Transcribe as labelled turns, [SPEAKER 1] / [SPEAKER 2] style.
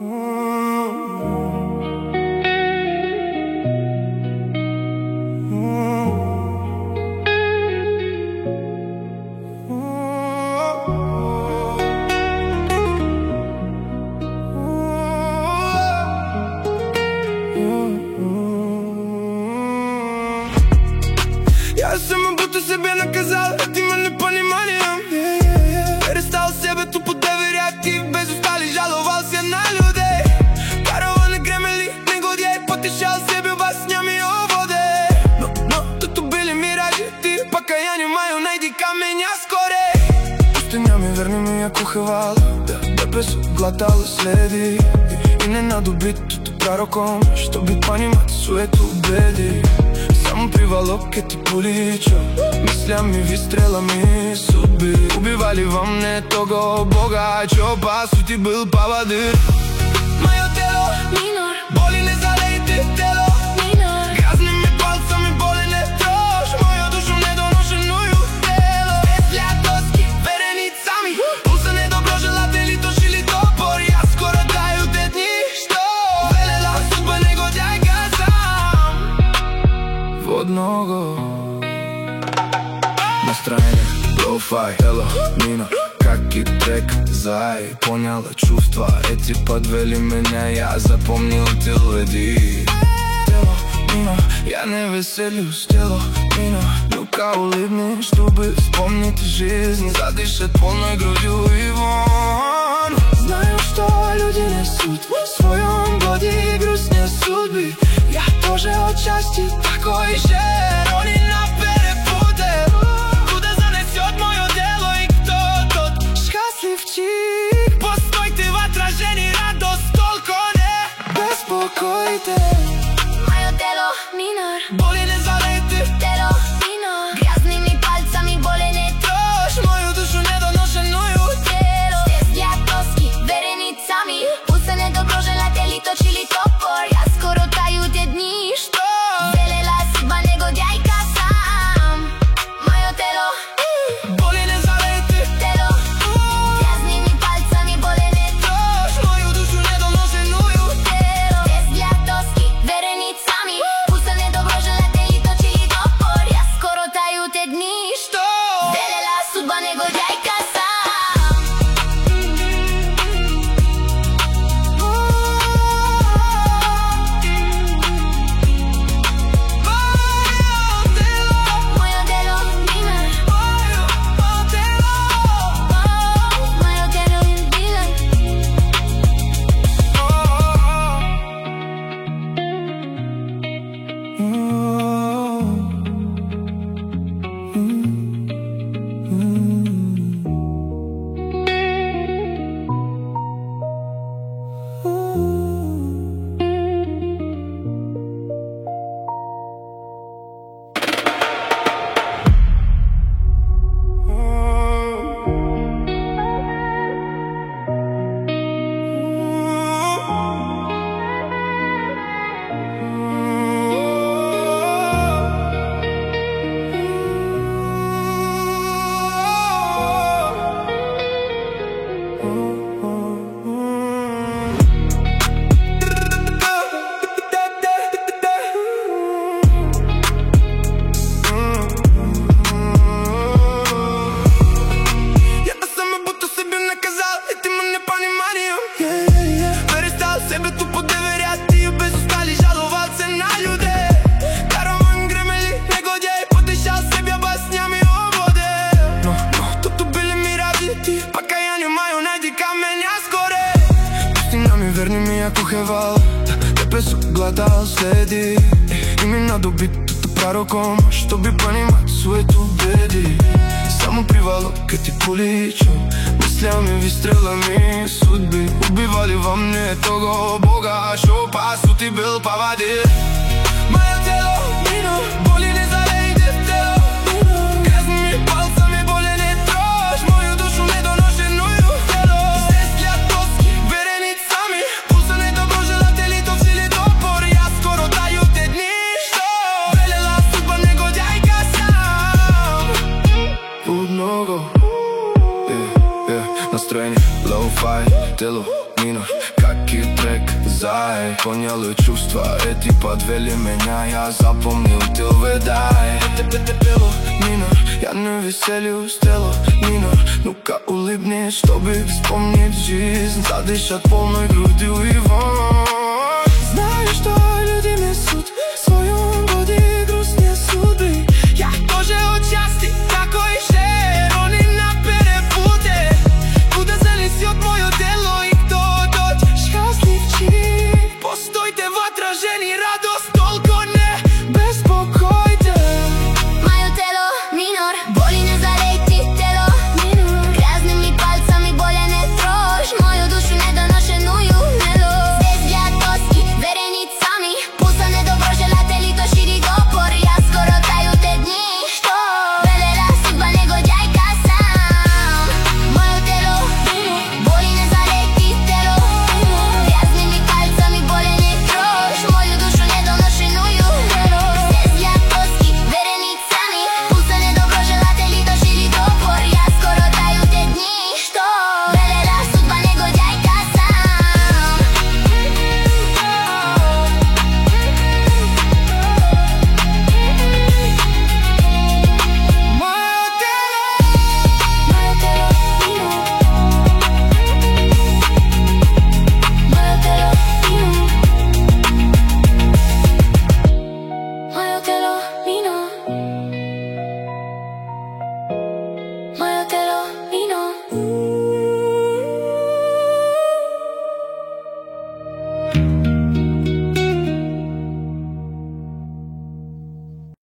[SPEAKER 1] Я съм будто себе наказал, а ти ме не пониманием. Перестал себето по доверять и без остали жаловал се на людей. Карала не гремели, негодяй, потешал себе вас няма и оводе. Но, тото били миражи, ти покаяние маю, найди каменя скоре. Пустиня ми верни ми я кухавала, да без глатала следи. И не надобитото пророком, що би понимать суето беди. Само привалок е ти полича, мислями ви стрелами судьби. Убивали вам не того Бога, чо пасу ти был поводырь. Мое тело минор, боли не залейте тело минор. Грязными пальцами боли не трожь, мою душу недоношеную тело. Петля тоски, вереницами, пулса недоброжелатели тошили топор. Я скоро даю те дни, что велела судьба негодяйка сам. Водного настроение, лоу-фай, тело минор, как и трек зай. Поняла чувства, эти подвели меня, я запомнил теледи. Тело минор, я не веселюсь, тело минор. Ну-ка улыбни, чтобы вспомнить жизнь, задышать полной грудью и вон. Знаю, что люди несут в своем боди грусть не судьбы. Я тоже отчасти такой же, роли на перепуте. Куда занесет мое дело и кто тот счастливчик? Постойте в отражении, радость толко не беспокойте.
[SPEAKER 2] Мое тело минор,
[SPEAKER 1] Боли не залейте
[SPEAKER 2] тело минор. Грязными пальцами боли не
[SPEAKER 1] трожь, мою душу недоношеную
[SPEAKER 2] тело. Здесь для тоски, вереницами, пулса недоброжелатели точили топор. Я скоро таю те дни, что велела судьба негодяйка сам. Мое тело
[SPEAKER 1] боли не залейте
[SPEAKER 2] тело. Грязными пальцами боли не
[SPEAKER 1] трожь, мою душу недоношеную
[SPEAKER 2] тело. Здесь для тоски, вереницами, пулса недоброжелатели точили топор. Я скоро таю те дни,
[SPEAKER 1] что
[SPEAKER 2] велела судьба негодяйка сам. Мое тело минор, мое тело минор.
[SPEAKER 1] Себето по доверять и без остали жаловал се на людей. Караван гремели, негодяй, потешал себе бас няма и оводе. Но тото били миражи, ти покаяние маю, найди каменя скоре. Пустиня ми верни ми я кухевал, да без глатал следи. И ми надобитото пророком, що би понимать суето беди. Само привалок е ти полича, мислями ви стрелами судьби. Убивали вам не того Бога, шо пасу ти был поводырь. Мое тело минор, боли не залейте тело минор. Грязными пальцами боли не трожь, мою душу недоношеную тело. Здесь для тоски, вереницами, пулса недоброжелатели точили топор. Я скоро даю те дни, что велела судьба негодяйка сам. Под много настроение, лоу-фай, тело минор, как и трек Зай, поняли чувства, эти подвели меня. Я запомнил, ты выдай. Тело, минор, я не веселюсь, тело, минор. Ну-ка улыбнись, чтобы вспомнить жизнь, задышать полной грудью и вон. Знаю, что